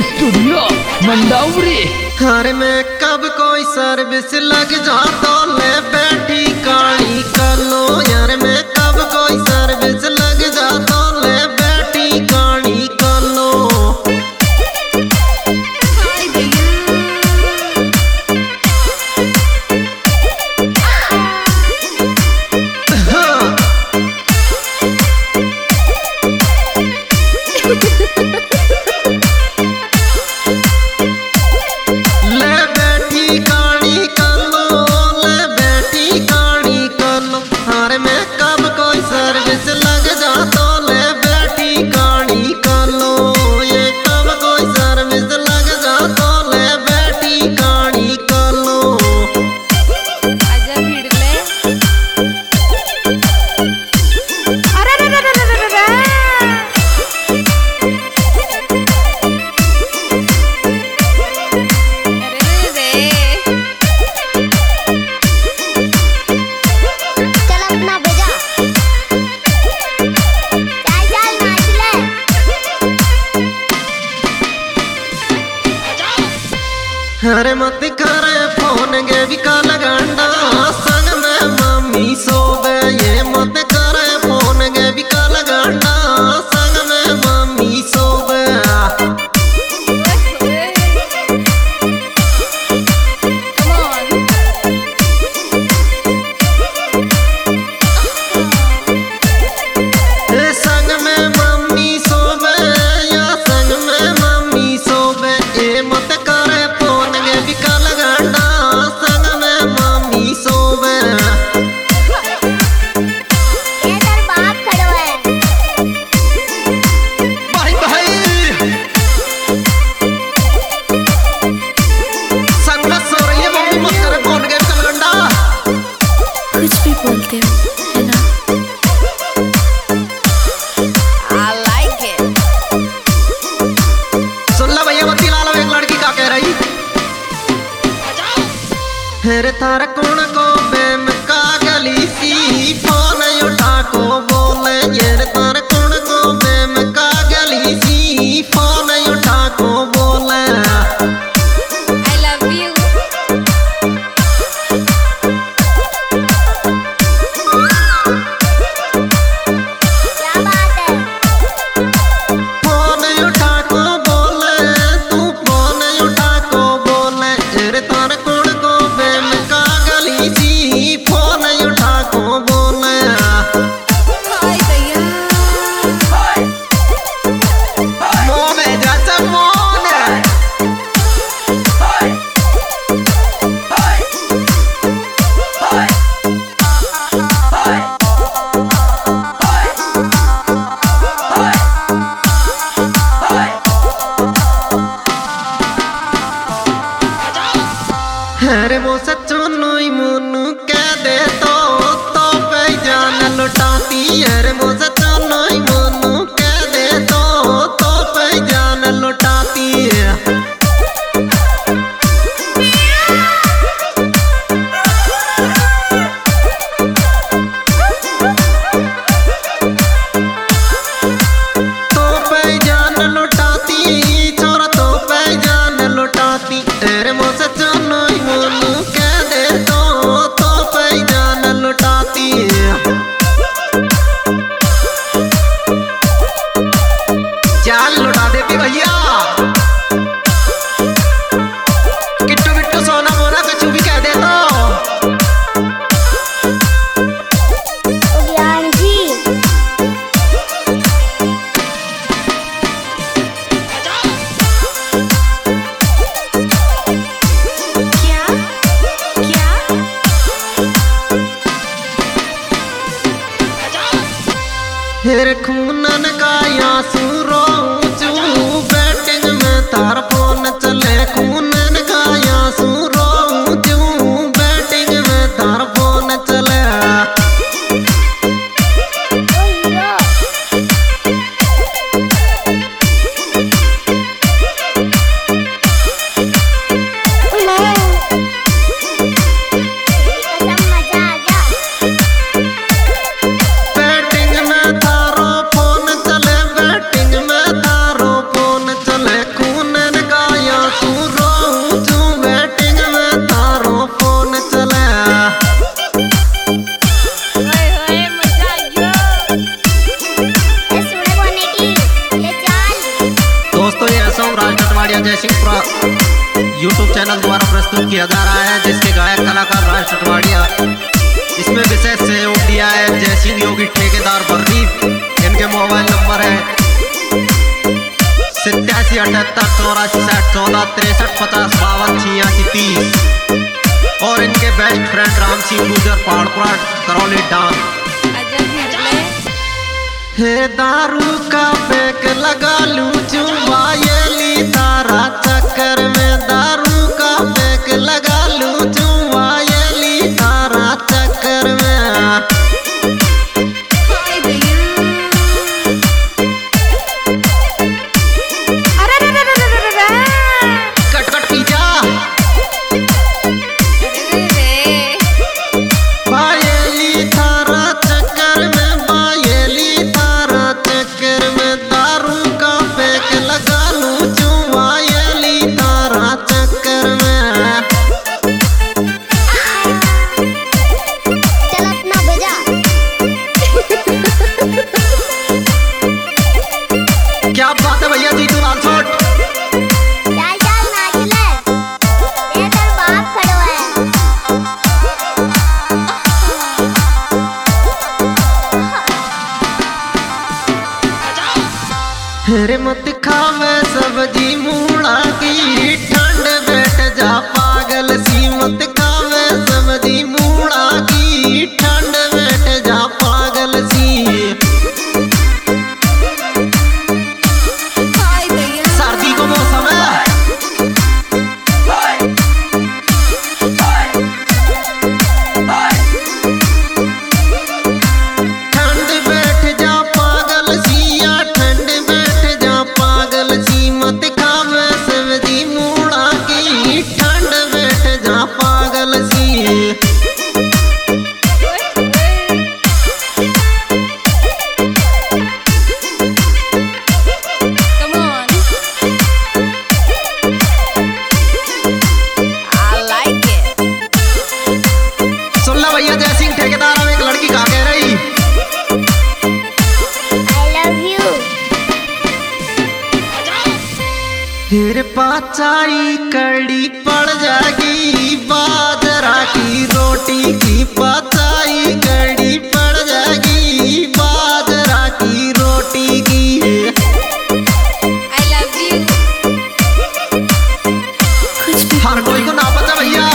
Studio Mandawari. घर में कब कोई सर्विस लग जा तो ले बैठी काली कलो। यार में कब कोई सर्विस लग जा तो ले बैठी काली कलो। अरे मत करे फोन गे भी का लगांडा संग में मम्मी सोबे। ये मत करे फोन गे भी का लगांडा संग में मम्मी सोबे। संग में मम्मी सोबे या संग में मम्मी सोबे। ये मत बोलते हो है ना। I like it। सुन ला भैया बत्ती ला लो एक लड़की का कह रही। हेरे तार कौन को बेम का गली सी फोन उठा को बोले। ये तार कौन को बेम का गली सी फोन उठा को बोले। I love you। अरे वो सच्चो नोई मुनु कह दे तो पे जान लुटाती। अरे वो सच्चो नोई मुनु कह दे तो पे जान लुटाती। तो पे जान लुटाती छोरा तो पे जान लुटाती। अरे वो सच्चो नोई मुनु कह दे तो पे जान लुटाती। जान लुटा देती भैया। किट्टू बिट्टू सोना मोना कुछ भी कह दे तो। हेर खूनन का आंसू रोऊं बैटिंग में तार फोन चले। खूनन का आंसू रोऊं बैटिंग में तार फोन चले। बैटिंग में थारो फोन चले। बैटिंग में टटवाड़िया जय सिंह यूट्यूब चैनल द्वारा प्रस्तुत किया जा रहा है, जिसके गायक कलाकार राज टटवाड़िया। इसमें विशेष सहयोग दिया है जय सिंह योगी ठेकेदार बर्री। इनके मोबाइल नंबर है 8778 64 63 50 52 86 30 और इनके बेस्ट फ्रेंड राम सिंह गुजर पहाड़पुरा करौली डांस। हे दारू का पैक लगा लूं चुवायली तारा चक्कर में, दारू का पैक लगा लूं चुवायली तारा चक्कर में। कट कट पी जा बायली तारा चक्कर में, बायली तारा चक्कर में, दारू का पैक लगा लूं चुवायली तारा चक्कर में। चल अपना बजा। क्या बात है भैया जी, तू लालसोट चल चल नाच ले, ये तेरा बाप खड़ो है। रे मत खावे सब्जी मूड़ा की, ठंड बैठ जा पागल सी। मत खावे सब्जी मूड़ा की, ठंड बैठ जा पागल सी। सर्दी को मौसम है, ठंड बैठ जा पागल सी या ठंड बैठ जा पागल सी। मत खावे सब्जी मूड़ा की, ठंड बैठ जा पागल सी। Come on. I like it. सुन ला भैया जय सिंह ठेकेदार, अब एक लड़की कहा कह रही I love you। फिर पाचाई कड़ी पड़ जाएगी, बाजरा की रोटी की पाचाई कड़ी पड़ जाएगी, बाजरा की रोटी की। I love you. हर कोई को ना पता भैया,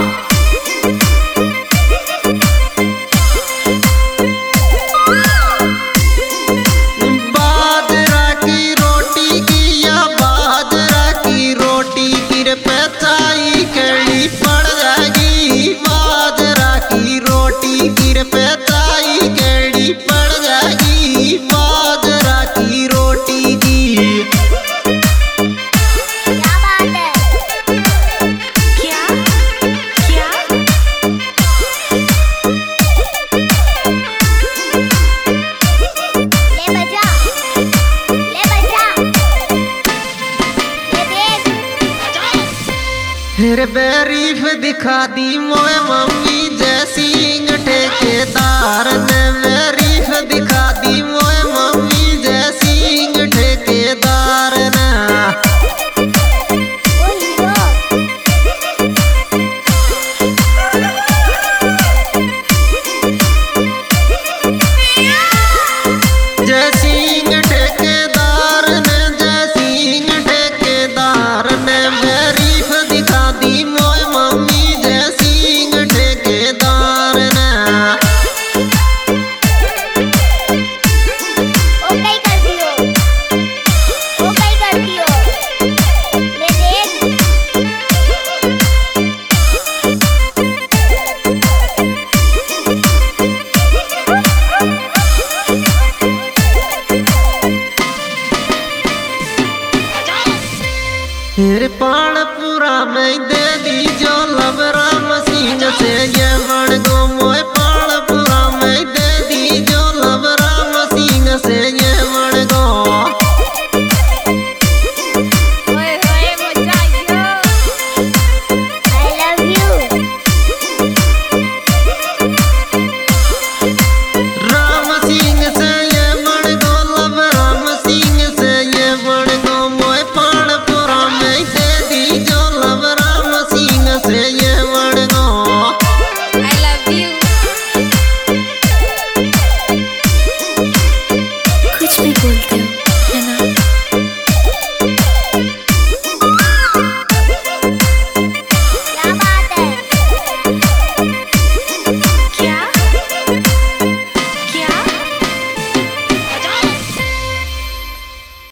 बाजरा की रोटी की या बाजरा की रोटी की रे पैचाई कड़ी पड़ जाएगी, बाजरा की रोटी की रे पैचाई कड़ी पड़ जाएगी, बाजरा की रोटी की। क्या बात है? क्या? क्या? ले बजा, ले बजा, ये देख। फिर बैरीफ दिखा दी मोए मम्मी जय सिंह ठेकेदार ने।